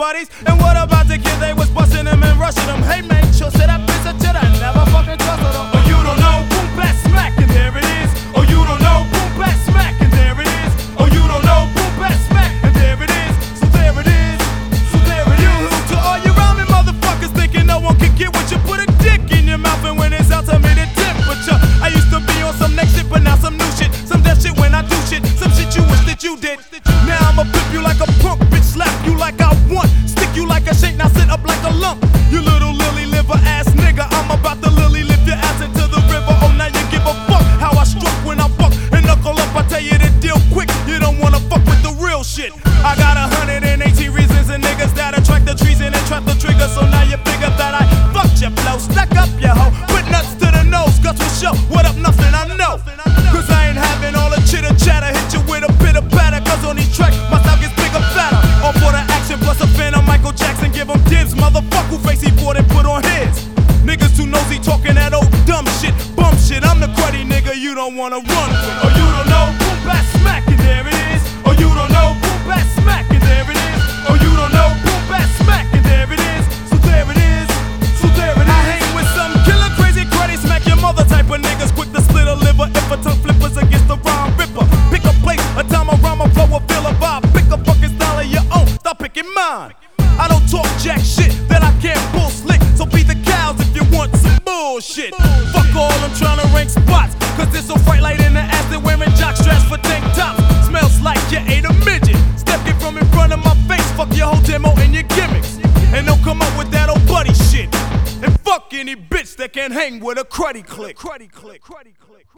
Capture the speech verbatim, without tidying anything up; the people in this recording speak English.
buddies. And what about the kid they was busting them and rushing them? Hey man, sure said that bitch until I never fucking trusted them. Oh, you don't know, boom, bat, smack, and there it is. Oh, you don't know, boom, bat, smack, and there it is. Oh, you don't know, boom, bat, smack, and there it is. So there it is, so there it is. To all you rhyming motherfuckers thinking no one can get with you, put a dick in your mouth and when it's out to me the temperature. I used to be on some next shit, but now some new shit. Some deaf shit when I do shit, some shit you wish that you did. Now I'ma pimp you like a punk, bitch, slap you like I want, stick you like a shake, now sit up like a lump. You little lily liver ass nigga, I'm about to lily lift your ass into the river. Oh, now you give a fuck how I struck when I buck and knuckle up. I tell you the deal quick, you don't wanna fuck with the real shit. I got a hundred and eighteen reasons and niggas that attract the treason and trap the trigger. So now you figure that I fucked your flow, stuck up your hoe, put nuts to the nose, guts will show. What up, nothing I know? Cause I ain't having all the chitter chatter, hit you with a pitter patter. Cause on these tracks, my style gets bigger, fatter. All for the action plus a fan of Michael Jackson, give him dibs. Motherfucker who face he bought and put on his. Niggas too nosy talking that old dumb shit, bum shit. I'm the cruddy nigga you don't wanna run with. Oh, you don't know, boom, bat, smack, and there it is. Oh, you don't know, boom, bat, smack, and there it is. Oh, you don't know, boom, bat, smack, and there it is. So there it is, so there it is. I hang with some killer, crazy, cruddy, smack your mother type of niggas, quick to split a liver if a tongue flippers against the rhyme ripper. Pick a place, a time a rhyme, a flow, a feel a vibe. Pick a fucking style of your own, stop picking mine. I don't talk jack shit that I can't pull slick, so beat the cows if you want some bullshit. Fuck all, I'm tryna rank spots, cause there's so bright light in the ass that wearing jock straps for tank tops. Smells like you ate a midget. Step it from in front of my face, fuck your whole demo and your gimmicks. And don't come up with that old buddy shit. And fuck any bitch that can hang with a cruddy click. Cruddy click, cruddy click.